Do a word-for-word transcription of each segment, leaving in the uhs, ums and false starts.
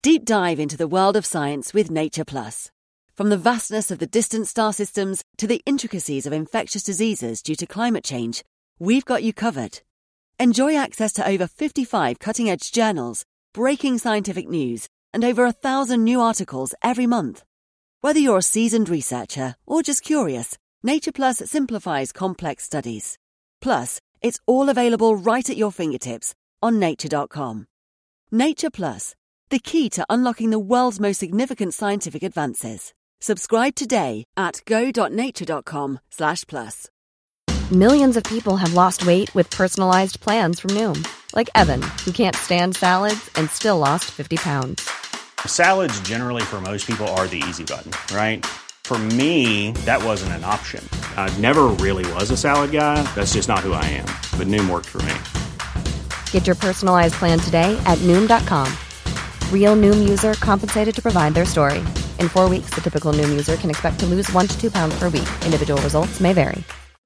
Deep dive into the world of science with Nature Plus. From the vastness of the distant star systems to the intricacies of infectious diseases due to climate change, we've got you covered. Enjoy access to over fifty-five cutting-edge journals, breaking scientific news, and over a thousand new articles every month. Whether you're a seasoned researcher or just curious, Nature Plus simplifies complex studies. Plus, it's all available right at your fingertips on nature dot com. Nature Plus, the key to unlocking the world's most significant scientific advances. Subscribe today at go dot nature dot com slash plus. Millions of people have lost weight with personalized plans from Noom. Like Evan, who can't stand salads and still lost fifty pounds. Salads generally for most people are the easy button, right? For me, that wasn't an option. I never really was a salad guy. That's just not who I am. But Noom worked for me. Get your personalized plan today at Noom dot com. Real Noom user compensated to provide their story. In four weeks, the typical Noom user can expect to lose one to two pounds per week. Individual results may vary.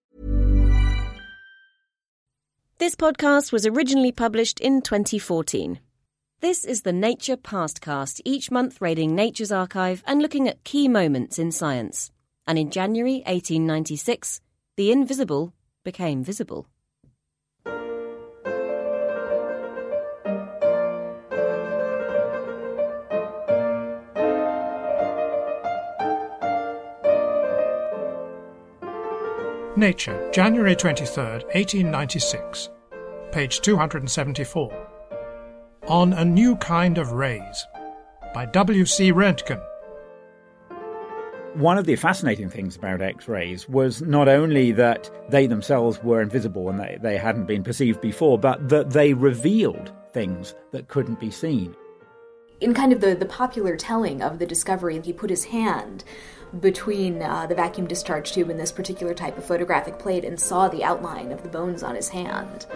This podcast was originally published in twenty fourteen. This is the Nature Pastcast, each month raiding Nature's archive and looking at key moments in science. And in January eighteen ninety-six, the invisible became visible. Nature, January twenty-third, eighteen ninety-six, page two hundred seventy-four. On a New Kind of Rays, by W C Röntgen. One of the fascinating things about X-rays was not only that they themselves were invisible and they, they hadn't been perceived before, but that they revealed things that couldn't be seen. In kind of the, the popular telling of the discovery, he put his hand between uh, the vacuum discharge tube and this particular type of photographic plate and saw the outline of the bones on his hand.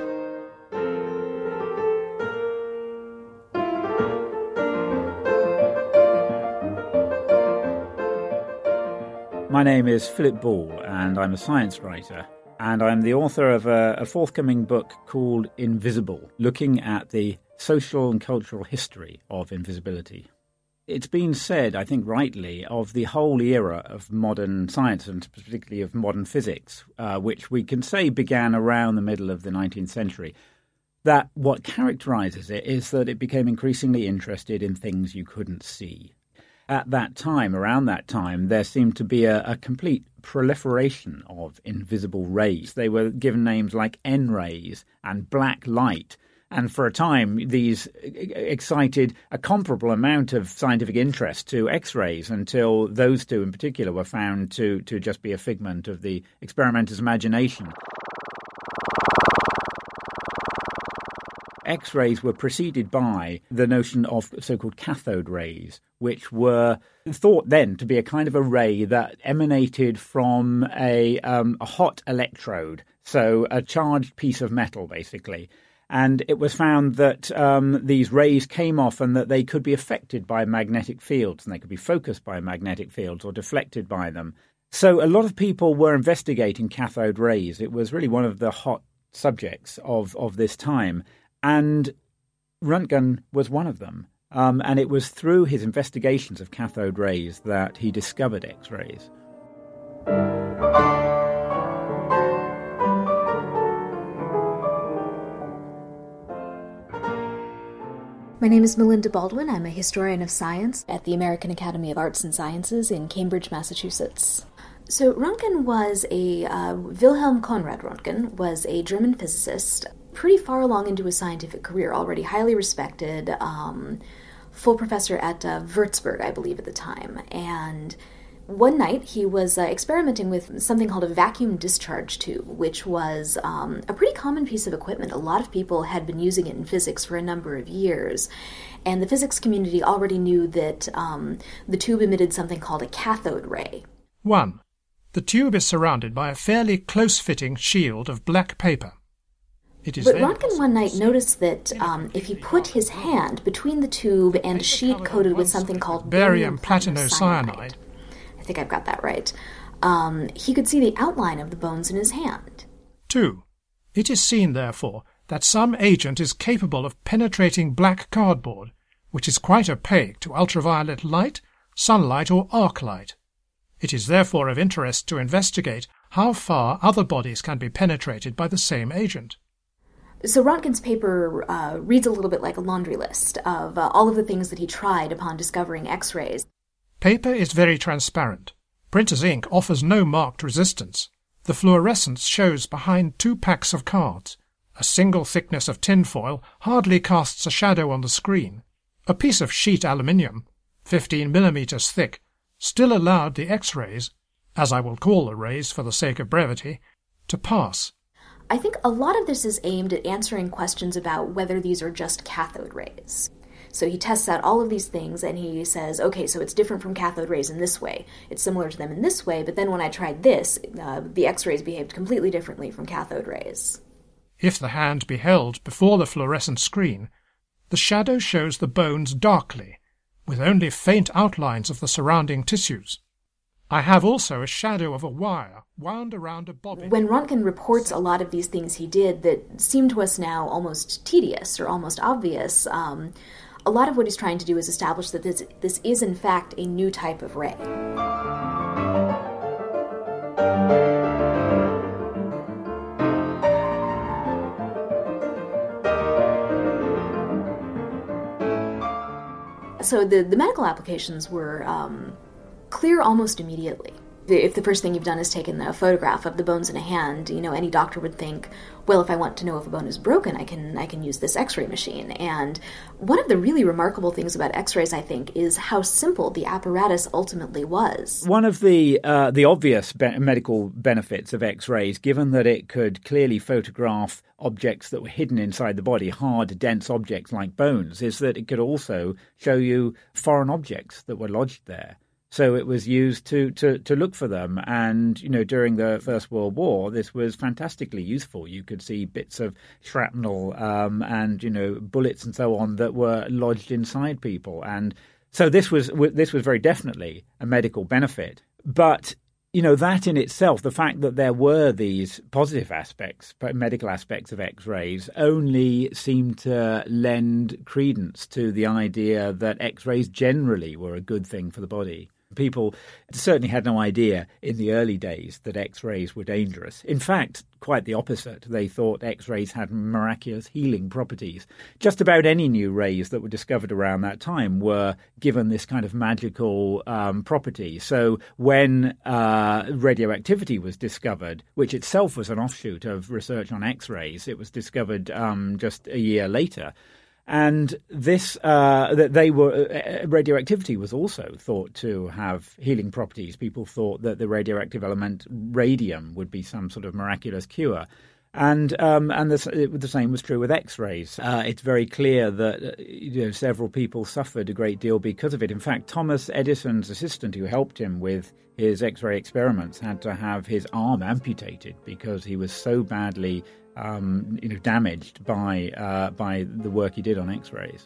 My name is Philip Ball, and I'm a science writer, and I'm the author of a, a forthcoming book called Invisible, looking at the social and cultural history of invisibility. It's been said, I think rightly, of the whole era of modern science, and particularly of modern physics, uh, which we can say began around the middle of the nineteenth century, that what characterizes it is that it became increasingly interested in things you couldn't see. At that time, around that time, there seemed to be a, a complete proliferation of invisible rays. They were given names like N-rays and black light. And for a time, these excited a comparable amount of scientific interest to X-rays until those two in particular were found to, to just be a figment of the experimenter's imagination. X-rays were preceded by the notion of so-called cathode rays, which were thought then to be a kind of a ray that emanated from a, um, a hot electrode, so a charged piece of metal, basically. And it was found that um, these rays came off and that they could be affected by magnetic fields, and they could be focused by magnetic fields or deflected by them. So a lot of people were investigating cathode rays. It was really one of the hot subjects of, of this time. And Röntgen was one of them. Um, and it was through his investigations of cathode rays that he discovered X-rays. My name is Melinda Baldwin. I'm a historian of science at the American Academy of Arts and Sciences in Cambridge, Massachusetts. So Röntgen was a, uh, Wilhelm Conrad Röntgen was a German physicist, pretty far along into his scientific career, already highly respected, um, full professor at uh, Würzburg, I believe, at the time. And one night he was uh, experimenting with something called a vacuum discharge tube, which was um, a pretty common piece of equipment. A lot of people had been using it in physics for a number of years. And the physics community already knew that um, the tube emitted something called a cathode ray. One. The tube is surrounded by a fairly close-fitting shield of black paper. It is but Röntgen one night noticed that um, if he put his hand between the tube and a sheet coated with something called barium platinocyanide, I think I've got that right, um, he could see the outline of the bones in his hand. Two. It is seen, therefore, that some agent is capable of penetrating black cardboard, which is quite opaque to ultraviolet light, sunlight or arc light. It is therefore of interest to investigate how far other bodies can be penetrated by the same agent. So Röntgen's paper uh, reads a little bit like a laundry list of uh, all of the things that he tried upon discovering X-rays. Paper is very transparent. Printer's ink offers no marked resistance. The fluorescence shows behind two packs of cards. A single thickness of tinfoil hardly casts a shadow on the screen. A piece of sheet aluminium, fifteen millimeters thick, still allowed the X-rays, as I will call the rays for the sake of brevity, to pass. I think a lot of this is aimed at answering questions about whether these are just cathode rays. So he tests out all of these things and he says, okay, so it's different from cathode rays in this way. It's similar to them in this way, but then when I tried this, uh, the X-rays behaved completely differently from cathode rays. If the hand be held before the fluorescent screen, the shadow shows the bones darkly, with only faint outlines of the surrounding tissues. I have also a shadow of a wire wound around a bobbin. When Röntgen reports a lot of these things he did that seem to us now almost tedious or almost obvious, um, a lot of what he's trying to do is establish that this, this is in fact a new type of ray. So the, the medical applications were um, clear almost immediately. If the first thing you've done is taken a photograph of the bones in a hand, you know, any doctor would think, well, if I want to know if a bone is broken, I can I can use this X-ray machine. And one of the really remarkable things about X-rays, I think, is how simple the apparatus ultimately was. One of the uh, the obvious be- medical benefits of X-rays, given that it could clearly photograph objects that were hidden inside the body, hard, dense objects like bones, is that it could also show you foreign objects that were lodged there. So it was used to, to, to look for them. And, you know, during the First World War, this was fantastically useful. You could see bits of shrapnel um, and, you know, bullets and so on that were lodged inside people. And so this was this was very definitely a medical benefit. But, you know, that in itself, the fact that there were these positive aspects, medical aspects of X-rays, only seemed to lend credence to the idea that X-rays generally were a good thing for the body. People certainly had no idea in the early days that X-rays were dangerous. In fact, quite the opposite. They thought X-rays had miraculous healing properties. Just about any new rays that were discovered around that time were given this kind of magical um, property. So when uh, radioactivity was discovered, which itself was an offshoot of research on X-rays, it was discovered um, just a year later. And this, uh, that they were, uh, radioactivity was also thought to have healing properties. People thought that the radioactive element radium would be some sort of miraculous cure. And um, and the, the same was true with X-rays. Uh, it's very clear that uh, you know, several people suffered a great deal because of it. In fact, Thomas Edison's assistant who helped him with his X-ray experiments had to have his arm amputated because he was so badly Um, you know, damaged by uh, by the work he did on X-rays.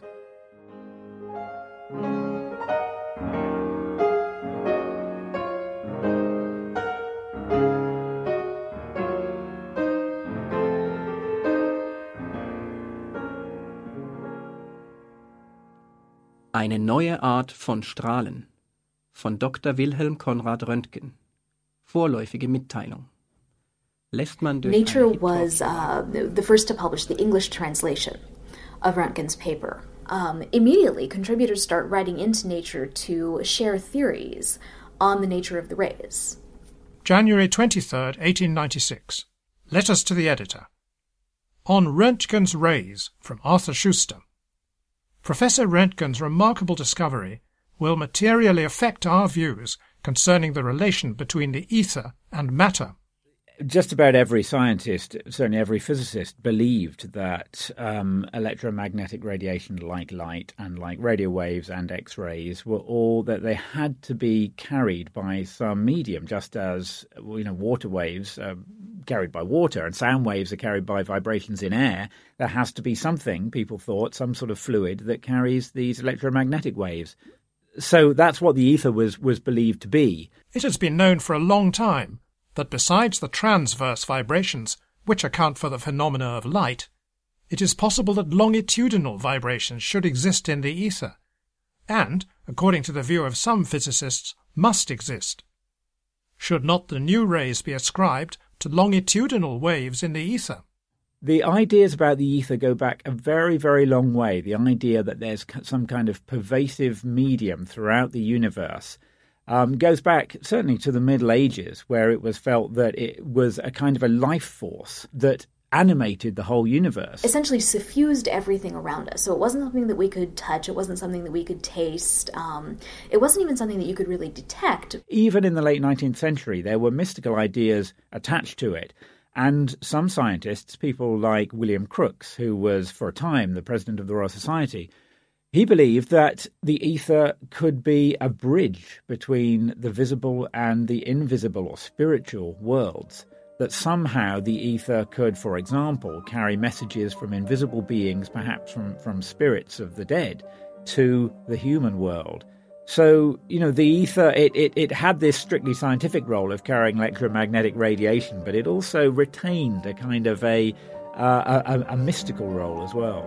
Eine neue Art von Strahlen von Doktor Wilhelm Conrad Röntgen. Vorläufige Mitteilung. Nature was uh, the first to publish the English translation of Röntgen's paper. Um, immediately, contributors start writing into Nature to share theories on the nature of the rays. January twenty-third, eighteen ninety-six. Letters to the editor. On Röntgen's Rays, from Arthur Schuster. Professor Röntgen's remarkable discovery will materially affect our views concerning the relation between the ether and matter. Just about every scientist, certainly every physicist, believed that um, electromagnetic radiation like light and like radio waves and X-rays were all that they had to be carried by some medium, just as you know water waves are carried by water and sound waves are carried by vibrations in air. There has to be something, people thought, some sort of fluid that carries these electromagnetic waves. So that's what the ether was, was believed to be. It has been known for a long time that besides the transverse vibrations, which account for the phenomena of light, it is possible that longitudinal vibrations should exist in the ether, and, according to the view of some physicists, must exist. Should not the new rays be ascribed to longitudinal waves in the ether? The ideas about the ether go back a very, very long way. The idea that there's some kind of pervasive medium throughout the universe um, goes back certainly to the Middle Ages, where it was felt that it was a kind of a life force that animated the whole universe. Essentially suffused everything around us. So it wasn't something that we could touch, it wasn't something that we could taste, um, it wasn't even something that you could really detect. Even in the late nineteenth century, there were mystical ideas attached to it. And some scientists, people like William Crookes, who was for a time the president of the Royal Society, he believed that the ether could be a bridge between the visible and the invisible or spiritual worlds. That somehow the ether could, for example, carry messages from invisible beings, perhaps from, from spirits of the dead, to the human world. So, you know, the ether, it, it, it had this strictly scientific role of carrying electromagnetic radiation, but it also retained a kind of a, uh, a, a mystical role as well.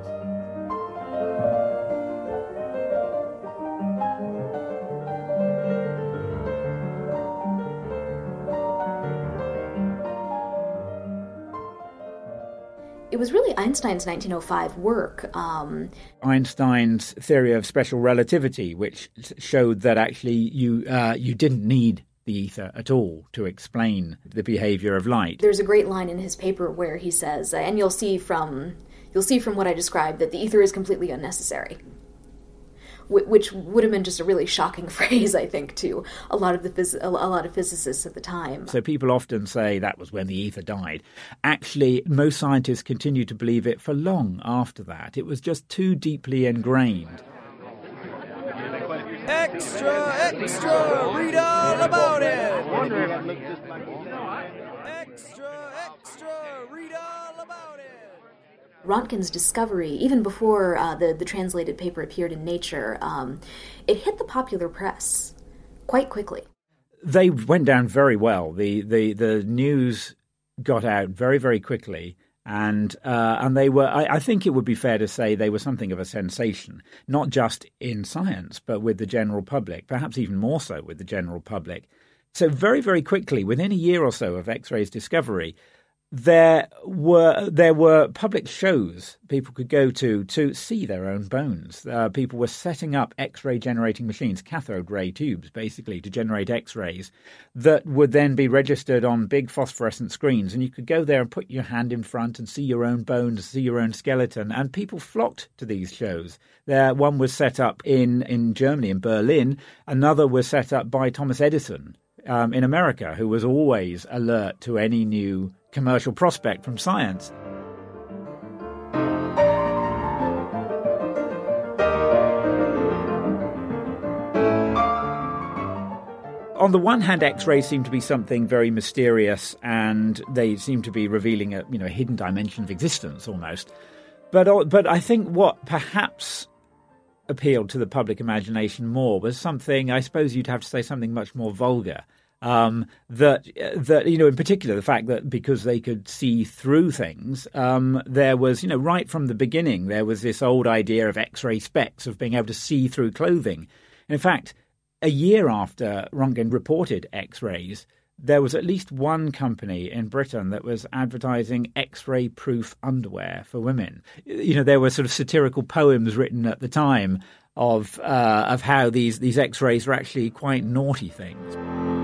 It was really Einstein's nineteen oh five work. Um, Einstein's theory of special relativity, which showed that actually you uh, you didn't need the ether at all to explain the behavior of light. There's a great line in his paper where he says, uh, and you'll see from you'll see from what I described that the ether is completely unnecessary. Which would have been just a really shocking phrase, I think, to a lot of the phys- a lot of physicists at the time. So people often say that was when the ether died. Actually, most scientists continue to believe it for long after that. It was just too deeply ingrained. Extra, extra, read all about it. Extra, extra, read all about it. Röntgen's discovery, even before uh, the, the translated paper appeared in Nature, um, it hit the popular press quite quickly. They went down very well. The the, the news got out very, very quickly, and uh, and they were, I, I think it would be fair to say they were something of a sensation, not just in science, but with the general public, perhaps even more so with the general public. So very, very quickly, within a year or so of X-ray's discovery, There were there were public shows people could go to to see their own bones. Uh, people were setting up X-ray generating machines, cathode ray tubes, basically, to generate X-rays that would then be registered on big phosphorescent screens. And you could go there and put your hand in front and see your own bones, see your own skeleton. And people flocked to these shows. There, one was set up in, in Germany, in Berlin. Another was set up by Thomas Edison um, in America, who was always alert to any new commercial prospect from science. On the one hand, X-rays seem to be something very mysterious, and they seem to be revealing a you know a hidden dimension of existence almost. But but I think what perhaps appealed to the public imagination more was something, I suppose you'd have to say, something much more vulgar. Um, that, that you know, in particular, the fact that because they could see through things, um, there was, you know, right from the beginning, there was this old idea of X-ray specs, of being able to see through clothing. And in fact, a year after Röntgen reported X-rays, there was at least one company in Britain that was advertising X-ray proof underwear for women. You know, there were sort of satirical poems written at the time of uh, of how these, these X-rays were actually quite naughty things.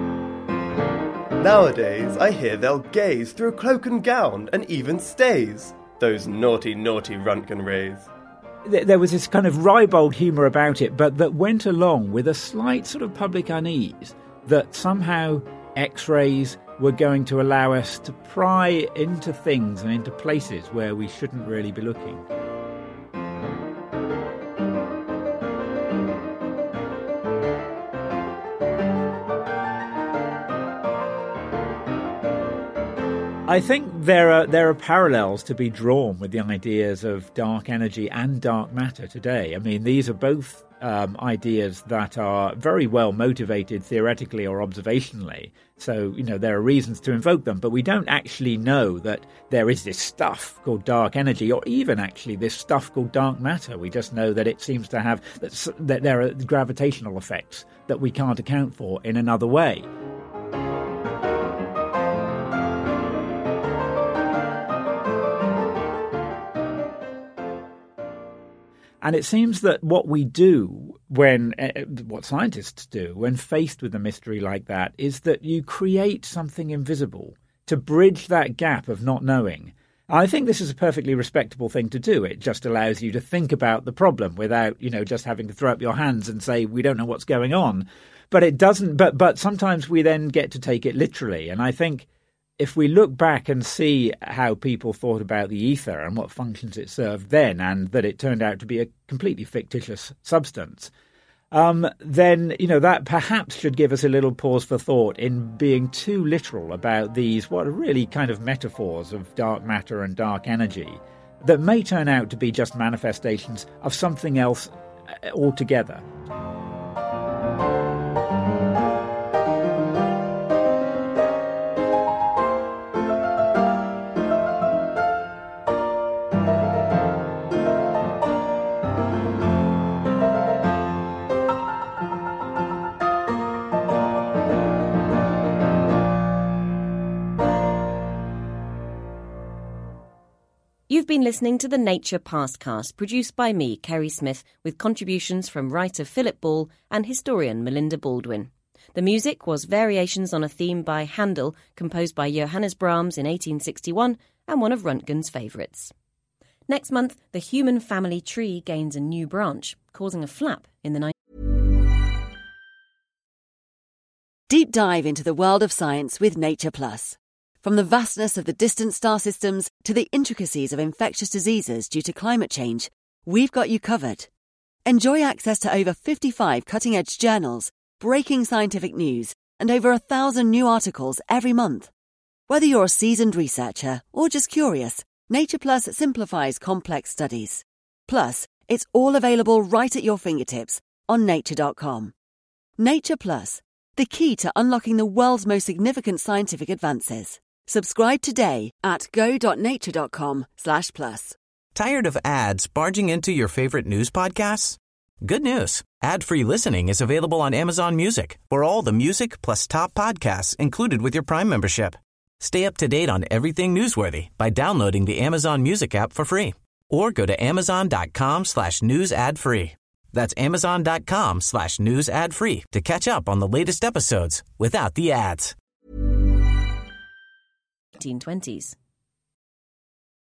Nowadays, I hear they'll gaze through cloak and gown and even stays. Those naughty, naughty Röntgen rays. There was this kind of ribald humour about it, but that went along with a slight sort of public unease that somehow X-rays were going to allow us to pry into things and into places where we shouldn't really be looking. I think there are there are parallels to be drawn with the ideas of dark energy and dark matter today. I mean, these are both um, ideas that are very well motivated theoretically or observationally. So, you know, there are reasons to invoke them, but we don't actually know that there is this stuff called dark energy, or even actually this stuff called dark matter. We just know that it seems to have, that, that there are gravitational effects that we can't account for in another way. And it seems that what we do when, uh, what scientists do when faced with a mystery like that is that you create something invisible to bridge that gap of not knowing. I think this is a perfectly respectable thing to do. It just allows you to think about the problem without, you know, just having to throw up your hands and say, we don't know what's going on. But it doesn't, but, but sometimes we then get to take it literally. And I think if we look back and see how people thought about the ether and what functions it served then, and that it turned out to be a completely fictitious substance, um, then, you know, that perhaps should give us a little pause for thought in being too literal about these, what are really kind of metaphors of dark matter and dark energy that may turn out to be just manifestations of something else altogether. You've been listening to the Nature Pastcast, produced by me, Kerry Smith, with contributions from writer Philip Ball and historian Melinda Baldwin. The music was Variations on a Theme by Handel, composed by Johannes Brahms in eighteen sixty-one, and one of Röntgen's favourites. Next month, the human family tree gains a new branch, causing a flap in the night. Deep dive into the world of science with Nature Plus. From the vastness of the distant star systems to the intricacies of infectious diseases due to climate change, we've got you covered. Enjoy access to over fifty-five cutting-edge journals, breaking scientific news, and over a thousand new articles every month. Whether you're a seasoned researcher or just curious, Nature Plus simplifies complex studies. Plus, it's all available right at your fingertips on nature dot com. Nature Plus, the key to unlocking the world's most significant scientific advances. Subscribe today at go.nature.com slash plus. Tired of ads barging into your favorite news podcasts? Good news. Ad-free listening is available on Amazon Music for all the music plus top podcasts included with your Prime membership. Stay up to date on everything newsworthy by downloading the Amazon Music app for free or go to amazon.com slash news ad free. That's amazon.com slash news ad free to catch up on the latest episodes without the ads. nineteen twenties.